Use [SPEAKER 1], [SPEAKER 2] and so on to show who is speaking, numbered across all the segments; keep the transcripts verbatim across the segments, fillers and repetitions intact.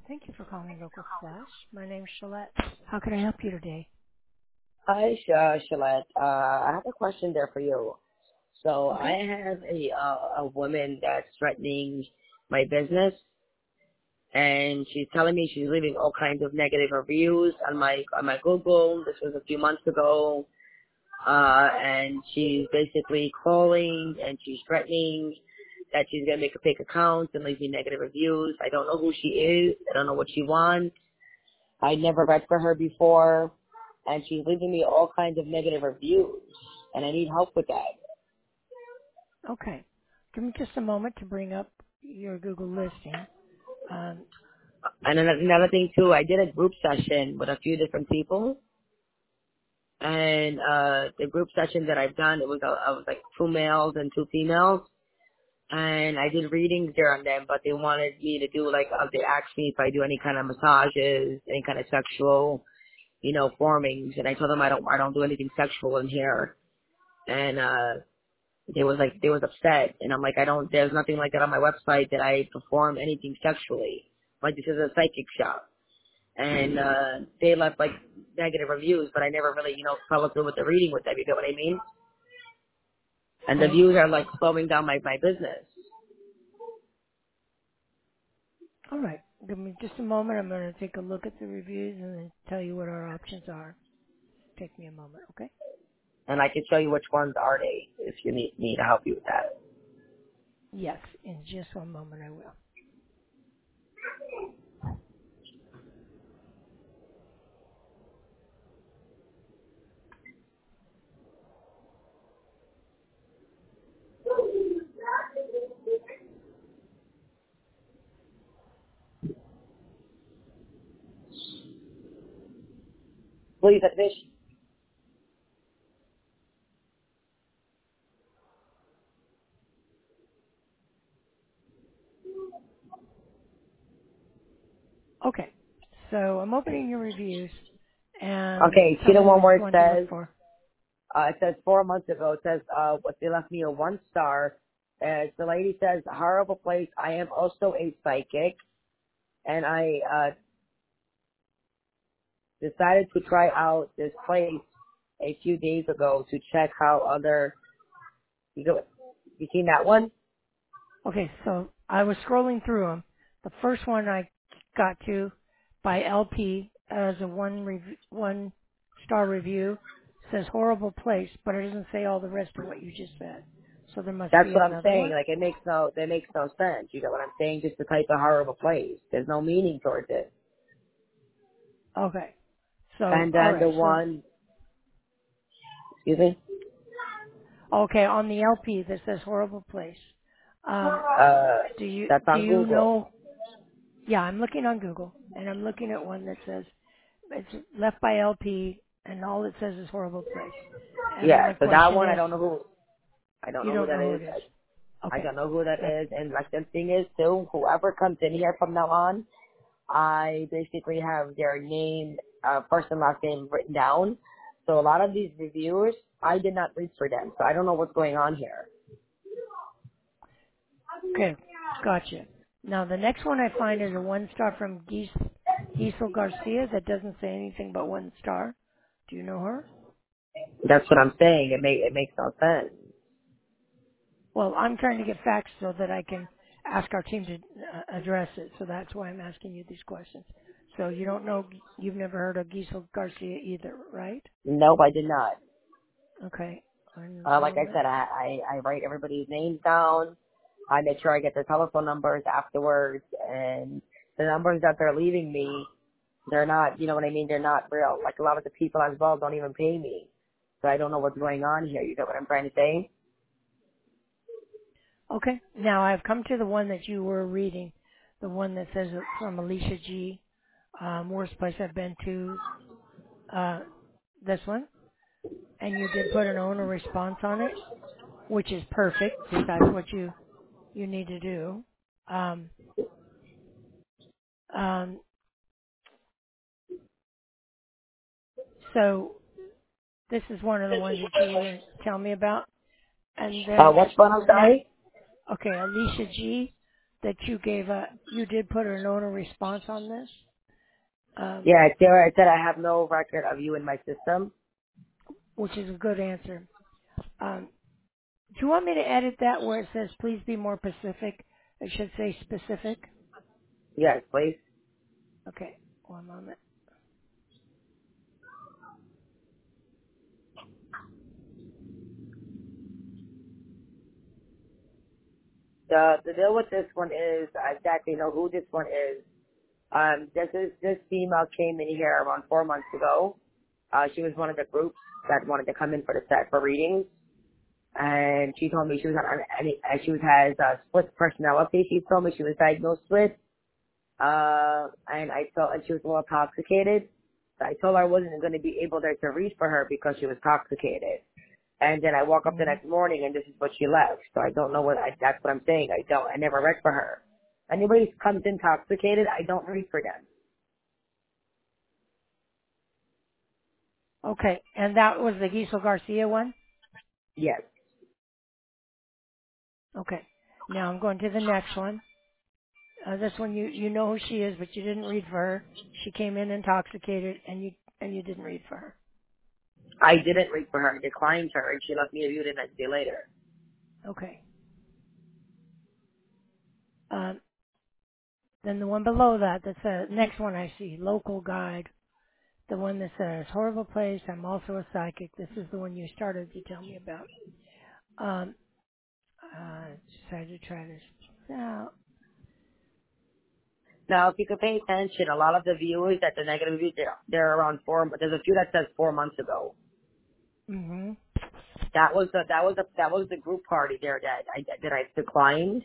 [SPEAKER 1] Thank you for calling Local Flash. My name is Shalette. How can I help you today?
[SPEAKER 2] Hi, Sh- uh, Shalette. Uh, I have a question there for you. So I
[SPEAKER 1] Okay.
[SPEAKER 2] have a uh, a woman that's threatening my business, and she's telling me she's leaving all kinds of negative reviews on my on my Google. This was a few months ago, uh, and she's basically calling and she's threatening that she's gonna make a fake account and leave me negative reviews. I don't know who she is. I don't know what she wants. I never read for her before, and she's leaving me all kinds of negative reviews, and I need help with that.
[SPEAKER 1] Okay. Give me just a moment to bring up your Google listing. Um,
[SPEAKER 2] And then another thing too, I did a group session with a few different people, and uh the group session that I've done, it was uh, I was like two males and two females, and I did readings there on them, but they wanted me to do like uh, they asked me if I do any kind of massages, any kind of sexual, you know, formings, and I told them I don't I don't do anything sexual in here, and uh they was like they was upset, and I'm like I don't there's nothing like that on my website that I perform anything sexually, like this is a psychic shop. And uh they left like negative reviews, but I never really, you know, followed through with the reading with them, you get what I mean? And the
[SPEAKER 1] okay.
[SPEAKER 2] views are like slowing down my, my business.
[SPEAKER 1] All right. Give me just a moment. I'm going to take a look at the reviews and then tell you what our options are. Take me a moment, okay?
[SPEAKER 2] And I can show you which ones are they if you need me to help you with that.
[SPEAKER 1] Yes. In just one moment, I will.
[SPEAKER 2] Please, at fish.
[SPEAKER 1] Okay. So I'm opening your reviews, and
[SPEAKER 2] Okay, see
[SPEAKER 1] tell
[SPEAKER 2] the
[SPEAKER 1] me
[SPEAKER 2] one
[SPEAKER 1] which
[SPEAKER 2] where it
[SPEAKER 1] one to look
[SPEAKER 2] says,
[SPEAKER 1] for.
[SPEAKER 2] uh, it says four months ago, it says, uh, what they left me a one star. Uh, the lady says, horrible place. I am also a psychic, and I, uh, decided to try out this place a few days ago to check how other, you go, you seen that one?
[SPEAKER 1] Okay, so I was scrolling through them. The first one I got to by L P as a one rev- one star review says horrible place, but it doesn't say all the rest of what you just said. So there must
[SPEAKER 2] That's
[SPEAKER 1] be
[SPEAKER 2] what I'm
[SPEAKER 1] another
[SPEAKER 2] saying.
[SPEAKER 1] one.
[SPEAKER 2] Like it makes no, that makes no sense. You get what I'm saying? Just the type of horrible place. There's no meaning towards it.
[SPEAKER 1] Okay. So
[SPEAKER 2] And
[SPEAKER 1] all
[SPEAKER 2] then the
[SPEAKER 1] right. So
[SPEAKER 2] one, excuse me,
[SPEAKER 1] okay, on the L P that says horrible place. Um,
[SPEAKER 2] uh,
[SPEAKER 1] do you
[SPEAKER 2] that's
[SPEAKER 1] do
[SPEAKER 2] on
[SPEAKER 1] you
[SPEAKER 2] Google.
[SPEAKER 1] know? Yeah, I'm looking on Google and I'm looking at one that says it's left by L P and all it says is horrible place. And then
[SPEAKER 2] Yeah,
[SPEAKER 1] my
[SPEAKER 2] so that
[SPEAKER 1] question
[SPEAKER 2] one I
[SPEAKER 1] is,
[SPEAKER 2] don't know who, I don't
[SPEAKER 1] you
[SPEAKER 2] know who
[SPEAKER 1] don't
[SPEAKER 2] that
[SPEAKER 1] know who
[SPEAKER 2] is.
[SPEAKER 1] it is.
[SPEAKER 2] I, I
[SPEAKER 1] Okay.
[SPEAKER 2] don't know who that
[SPEAKER 1] That,
[SPEAKER 2] is. And like the thing is too, whoever comes in here from now on, I basically have their name, uh, first and last name written down. So a lot of these reviewers, I did not read for them. So I don't know what's going on here.
[SPEAKER 1] okay. Gotcha. Now the next one I find is a one star from Gies, Giesel Garcia that doesn't say anything but one star. Do you know her?
[SPEAKER 2] That's what I'm saying. It make, it makes no sense.
[SPEAKER 1] Well, I'm trying to get facts so that I can ask our team to uh, address it. So that's why I'm asking you these questions. So you don't know, you've never heard of Giesel Garcia either, right?
[SPEAKER 2] Nope, I did not.
[SPEAKER 1] Okay. One
[SPEAKER 2] Uh, like I
[SPEAKER 1] moment.
[SPEAKER 2] said, I, I, I write everybody's names down. I make sure I get their telephone numbers afterwards, and the numbers that they're leaving me, they're not, you know what I mean? They're not real. Like a lot of the people as well don't even pay me. So I don't know what's going on here. You get what I'm trying to say?
[SPEAKER 1] Okay. Now I've come to the one that you were reading, the one that says it's from Alicia G. Um, worst place I've been to, uh, this one. And you did put an owner response on it, which is perfect if that's what you, you need to do. Um, um, so this is one of the ones that you were going to tell me about. And
[SPEAKER 2] Uh,
[SPEAKER 1] then
[SPEAKER 2] what's one? I'm
[SPEAKER 1] next,
[SPEAKER 2] sorry?
[SPEAKER 1] okay, Alicia G. that you gave a, you did put a note of response on this, um,
[SPEAKER 2] Yeah, Sarah, I said I have no record of you in my system.
[SPEAKER 1] which is a good answer. Um, do you want me to edit that where it says please be more specific? It should say specific.
[SPEAKER 2] Yes, please.
[SPEAKER 1] Okay, one moment.
[SPEAKER 2] The the deal with this one is I exactly know who this one is. Um, this is this female came in here around four months ago. Uh, she was one of the groups that wanted to come in for the set for readings, and she told me she was on any. uh, She was has a split personality. She told me she was diagnosed with, uh, and I told and she was a little intoxicated. So I told her I wasn't going to be able there to read for her because she was intoxicated. And then I woke up the
[SPEAKER 1] Hmm.
[SPEAKER 2] next morning and this is what she left. So I don't know what I, that's what I'm saying. I don't, I never read for her. Anybody who comes intoxicated, I don't read for them.
[SPEAKER 1] Okay, and that was the Gisel Garcia one?
[SPEAKER 2] Yes.
[SPEAKER 1] Okay. Now I'm going to the next one. Uh, this one you you know who she is, but you didn't read for her. She came in intoxicated, and you and you didn't read for her.
[SPEAKER 2] I didn't read for her. I declined her and she left me a view the next day later.
[SPEAKER 1] Okay. Um, then the one below that, that's the next one I see, local guide. The one that says horrible place. I'm also a psychic. This is the one you started to tell me about. Um, uh, decided to try this out.
[SPEAKER 2] Now, if you could pay attention, a lot of the views that the negative reviews, they're, they're around four, but there's a few that says four months ago.
[SPEAKER 1] Mm-hmm.
[SPEAKER 2] That was the, that was the, that was the group party there that I, that I declined.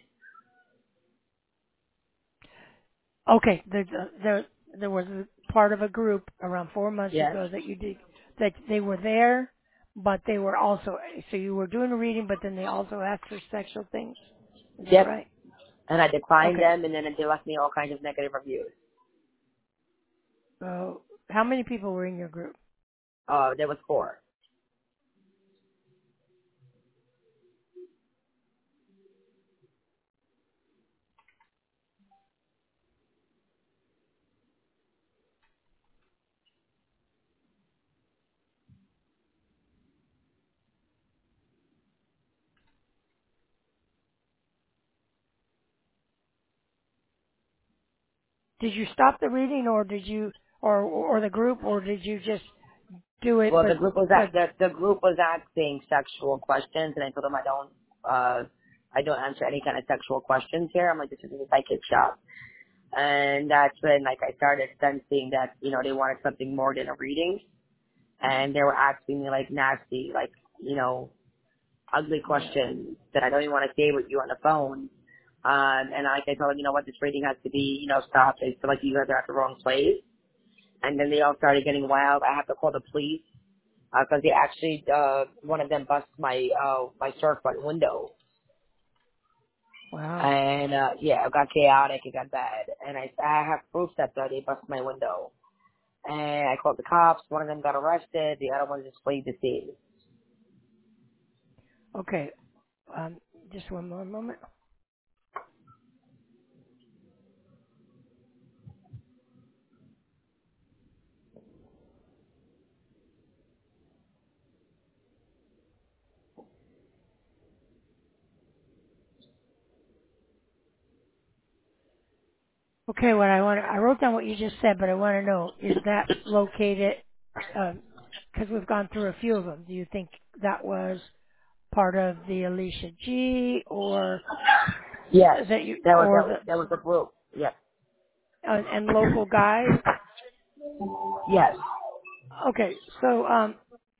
[SPEAKER 1] Okay, there, there, there was a part of a group around four months
[SPEAKER 2] Yes.
[SPEAKER 1] ago that you did, that they were there, but they were also, so you were doing a reading, but then they also asked for sexual things. Is that
[SPEAKER 2] Yep.
[SPEAKER 1] right?
[SPEAKER 2] And I declined
[SPEAKER 1] Okay,
[SPEAKER 2] them and then they left me all kinds of negative reviews.
[SPEAKER 1] so how many people were in your group?
[SPEAKER 2] Uh, there was four.
[SPEAKER 1] Did you stop the reading or did you, or, or the group, or did you just do it,
[SPEAKER 2] Well, the
[SPEAKER 1] but,
[SPEAKER 2] group was
[SPEAKER 1] but,
[SPEAKER 2] at, the the group was asking sexual questions, and I told them I don't uh I don't answer any kind of sexual questions here. I'm like, this is a psychic shop, and that's when like I started sensing that you know they wanted something more than a reading, and they were asking me like nasty, like you know ugly
[SPEAKER 1] yeah,
[SPEAKER 2] questions that I don't even want to say with you on the phone. Um, and like I told them, you know what, this reading has to be, you know, stopped. I feel like you guys are at the wrong place. And then they all started getting wild. I have to call the police because they actually uh one of them bust my uh my storefront window,
[SPEAKER 1] wow.
[SPEAKER 2] and uh yeah, it got chaotic, it got bad, and I I have proof that uh, they bust my window, and I called the cops. One of them got arrested, the other one just fled the scene.
[SPEAKER 1] Okay, um, just one more moment. Okay, what I want I wrote down what you just said, but I want to know, is that located, because we've gone through a few of them, do you think that was part of the Alicia G, or
[SPEAKER 2] Yes,
[SPEAKER 1] that you,
[SPEAKER 2] that was
[SPEAKER 1] or
[SPEAKER 2] that was
[SPEAKER 1] the,
[SPEAKER 2] that was the group. Yes,
[SPEAKER 1] uh, and local guide?
[SPEAKER 2] yes.
[SPEAKER 1] Okay, so, um,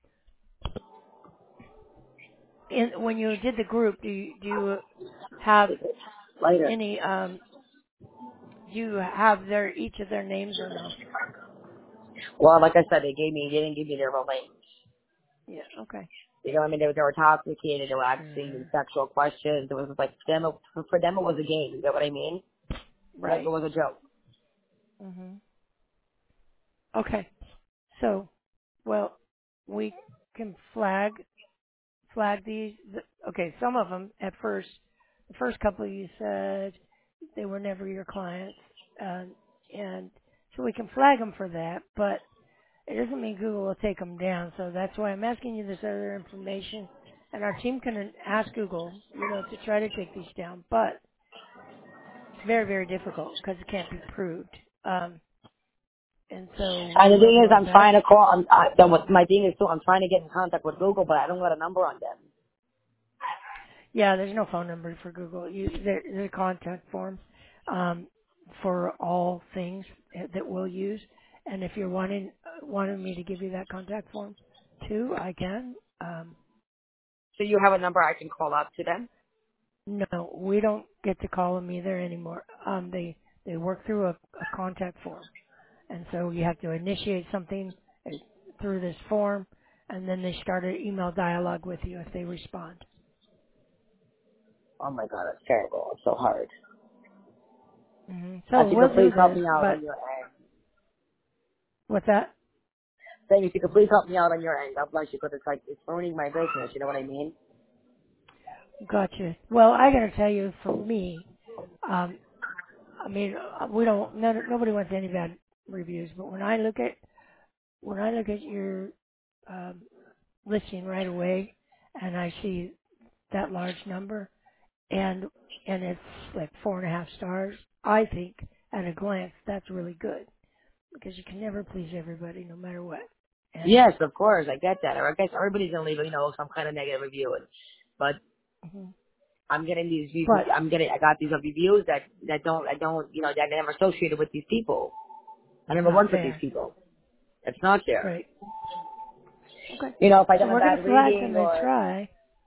[SPEAKER 1] in, when you did the group, do you, do you have
[SPEAKER 2] Later.
[SPEAKER 1] any, um, do you have their, each of their names or no?
[SPEAKER 2] Well, like I said, they gave me they didn't give me their real names.
[SPEAKER 1] Yeah, okay.
[SPEAKER 2] You know what I mean? They were, they were intoxicated. They were asking
[SPEAKER 1] Sure.
[SPEAKER 2] sexual questions. It was like for them, it- for them it was a game. You know what I mean? Like it
[SPEAKER 1] Right.
[SPEAKER 2] was a joke.
[SPEAKER 1] Mhm. Okay. So, well, we can flag flag these. th- Okay, some of them at first, the first couple you said they were never your clients, um, and so we can flag them for that. But it doesn't mean Google will take them down. So that's why I'm asking you this other information, and our team can ask Google, you know, to try to take these down. But it's very, very difficult because it can't be proved. Um, and so we
[SPEAKER 2] And the
[SPEAKER 1] will
[SPEAKER 2] thing
[SPEAKER 1] do
[SPEAKER 2] is,
[SPEAKER 1] our
[SPEAKER 2] I'm
[SPEAKER 1] best.
[SPEAKER 2] trying to call. I'm, I, then what my thing is too. I'm trying to get in contact with Google, but I don't got a number on them.
[SPEAKER 1] Yeah, there's no phone number for Google. You, there, there's a contact form um, for all things that we'll use. And if you're wanting uh, wanting me to give you that contact form too, I can. Um,
[SPEAKER 2] So you have a number I can call up to them?
[SPEAKER 1] no, we don't get to call them either anymore. Um, they they work through a, a contact form, and so you have to initiate something uh, through this form, and then they start an email dialogue with you if they respond.
[SPEAKER 2] Oh my god, that's terrible. It's so hard.
[SPEAKER 1] hmm
[SPEAKER 2] If
[SPEAKER 1] So
[SPEAKER 2] you could
[SPEAKER 1] we'll do
[SPEAKER 2] please help
[SPEAKER 1] this,
[SPEAKER 2] me out
[SPEAKER 1] but
[SPEAKER 2] on your end.
[SPEAKER 1] what's that?
[SPEAKER 2] Saying if you could please help me out on your end. God bless you, because it's like it's ruining my business. You know what I mean?
[SPEAKER 1] Gotcha. Well, I got to tell you, for me, um, I mean, uh, we don't. None, nobody wants any bad reviews, but when I look at when I look at your um, listing right away, and I see that large number, and and it's like four and a half stars, I think at a glance that's really good because you can never please everybody, no matter what. And
[SPEAKER 2] Yes, of course, I get that. Or I guess everybody's gonna leave, you know, some kind of negative review. And, but
[SPEAKER 1] mhm.
[SPEAKER 2] I'm getting these,
[SPEAKER 1] but
[SPEAKER 2] I'm getting, I got these reviews that that don't, I don't, you know, that I never associated with these people. I
[SPEAKER 1] it's
[SPEAKER 2] never
[SPEAKER 1] not
[SPEAKER 2] worked with these
[SPEAKER 1] fair,
[SPEAKER 2] people. It's not there.
[SPEAKER 1] right? Okay,
[SPEAKER 2] You know, if I
[SPEAKER 1] so
[SPEAKER 2] done a
[SPEAKER 1] we're gonna
[SPEAKER 2] bad
[SPEAKER 1] flag
[SPEAKER 2] reading
[SPEAKER 1] them and
[SPEAKER 2] or,
[SPEAKER 1] try.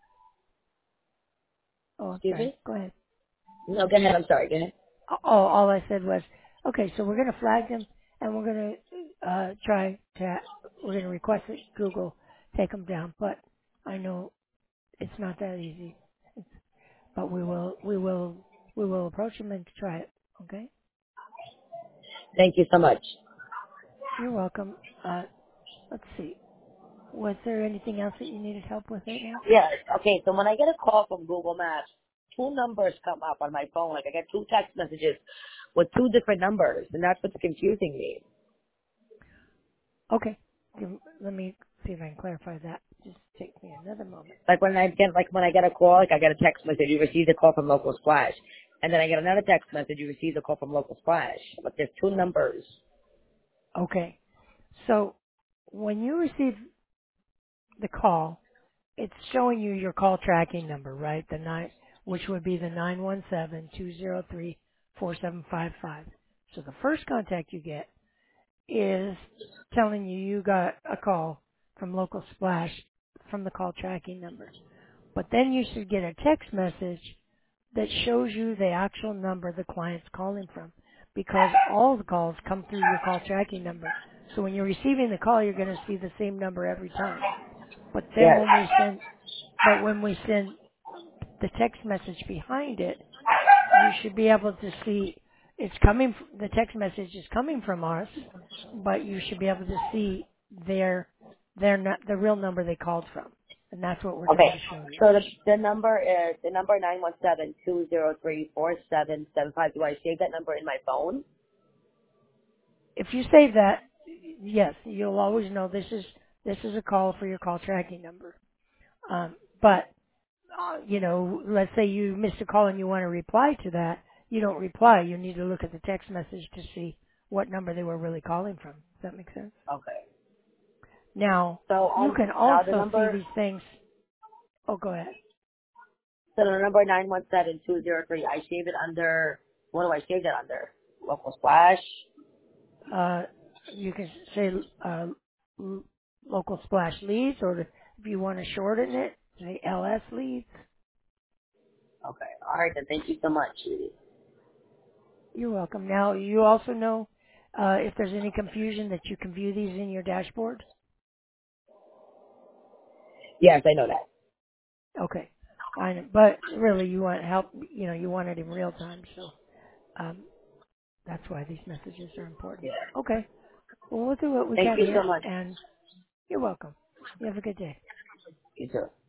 [SPEAKER 1] Oh, I'm
[SPEAKER 2] excuse
[SPEAKER 1] sorry.
[SPEAKER 2] me?
[SPEAKER 1] Go ahead.
[SPEAKER 2] No, go ahead. I'm sorry. Go ahead.
[SPEAKER 1] Oh, all I said was, okay, so we're going to flag them and we're going to uh, try to, we're going to request that Google take them down. But I know it's not that easy. But we will, we will, we will approach them and try it. Okay?
[SPEAKER 2] Thank you so much.
[SPEAKER 1] You're welcome. Uh, let's see. Was there anything else that you needed help with right now?
[SPEAKER 2] Yes. Okay. So when I get a call from Google Maps, two numbers come up on my phone. Like I get two text messages with two different numbers, and that's what's confusing me.
[SPEAKER 1] Okay. Give- Let me see if I can clarify that. Just take me another moment.
[SPEAKER 2] Like when I get like when I get a call, like I get a text message, you received a call from Local Splash, and then I get another text message, you received a call from Local Splash. But there's two numbers.
[SPEAKER 1] Okay. So when you receive the call, it's showing you your call tracking number, right? The nine, which would be the nine one seven two zero three four seven five five. So the first contact you get is telling you you got a call from Local Splash from the call tracking number. But then you should get a text message that shows you the actual number the client's calling from, because all the calls come through your call tracking number. So when you're receiving the call, you're going to see the same number every time. But then
[SPEAKER 2] Yes.
[SPEAKER 1] when we send, but when we send the text message behind it, you should be able to see it's coming. f- The text message is coming from us, but you should be able to see their their nu- the real number they called from, and that's what we're
[SPEAKER 2] Okay.
[SPEAKER 1] trying to show you.
[SPEAKER 2] So the the number is the number nine one seven two zero three four seven seven five. Do I save that number in my phone?
[SPEAKER 1] If you save that, yes, you'll always know this is this is a call for your call tracking number. Um, but uh, you know, let's say you missed a call and you want to reply to that, you don't reply. You need to look at the text message to see what number they were really calling from. Does that make sense?
[SPEAKER 2] Okay.
[SPEAKER 1] Now,
[SPEAKER 2] So
[SPEAKER 1] you
[SPEAKER 2] um
[SPEAKER 1] can
[SPEAKER 2] now the
[SPEAKER 1] also see
[SPEAKER 2] number
[SPEAKER 1] these things. Oh, go ahead.
[SPEAKER 2] so the number nine one seven two zero three. I save it under. What do I save that under? Local Splash.
[SPEAKER 1] Uh, you can say uh, l- local splash leads, or if you want to shorten it, say L S leads.
[SPEAKER 2] Okay. All right. Then thank you so much, Judy.
[SPEAKER 1] You're welcome. Now, you also know uh, if there's any confusion that you can view these in your dashboard.
[SPEAKER 2] Yes, I know that.
[SPEAKER 1] Okay. I know. But really, you want help, you know, you want it in real time, so um, that's why these messages are important.
[SPEAKER 2] Yeah.
[SPEAKER 1] Okay. Well, we'll do what we
[SPEAKER 2] Thank
[SPEAKER 1] can
[SPEAKER 2] you so
[SPEAKER 1] here,
[SPEAKER 2] much.
[SPEAKER 1] and you're welcome. You have a good day.
[SPEAKER 2] You too.